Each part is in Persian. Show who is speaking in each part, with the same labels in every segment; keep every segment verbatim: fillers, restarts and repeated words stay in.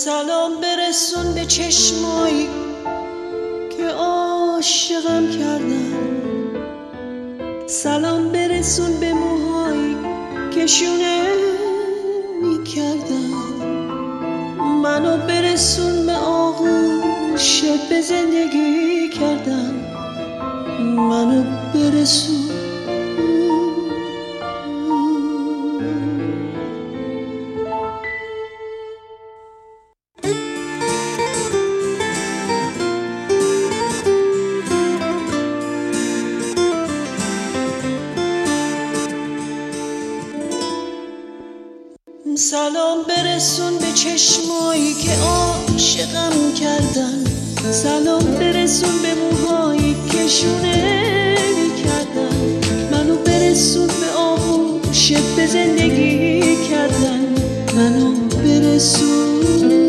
Speaker 1: سلام برسون به چشمایی که عاشقم کردن، سلام برسون به موهایی که شونه میکردن، منو برسون به آغوشت به زندگی کردن، منو برسون. سلام برسون به چشمایی که عاشقم کردن، سلام برسون به موهایی که شونه میکردن، منو برسون به آغوشت به زندگی کردن، منو برسون.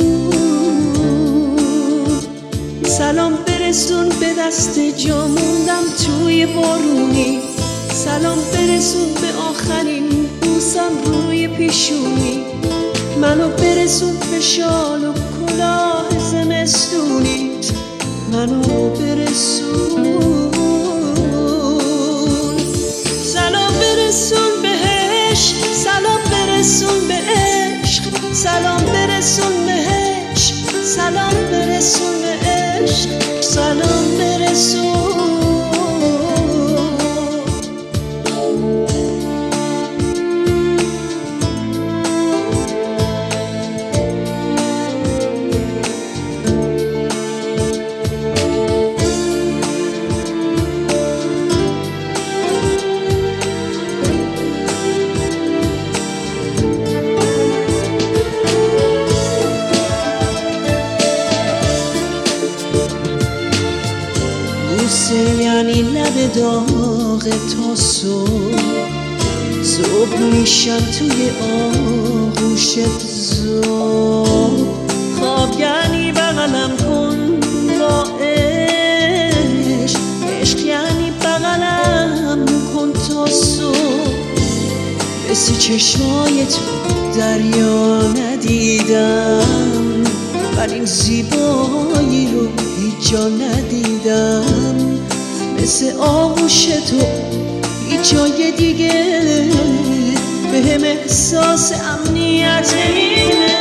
Speaker 1: سلام برسون به دست جا موندم توی بارونی، سلام برسون به آخرین بوسم روی پیشونی، منو برسون به شال و کلاه زمستونی، منو برسون. سلام برسون بهش، سلام برسون به عشق، سلام برسون بهش، سلام برسون به عشق، سلام برسون. یعنی لب داغ تا صبح، صبح میشم توی آغوشت زود، خواب یعنی بغلم کن با عشق، عشق یعنی بغلم کن تا صبح. مثل چشمای تو دریا ندیدم، ولی این زیبایی رو هیچ جا ندیدم، مثل آغوش تو هیچ جای دیگه بهم احساس امنیت نمیده.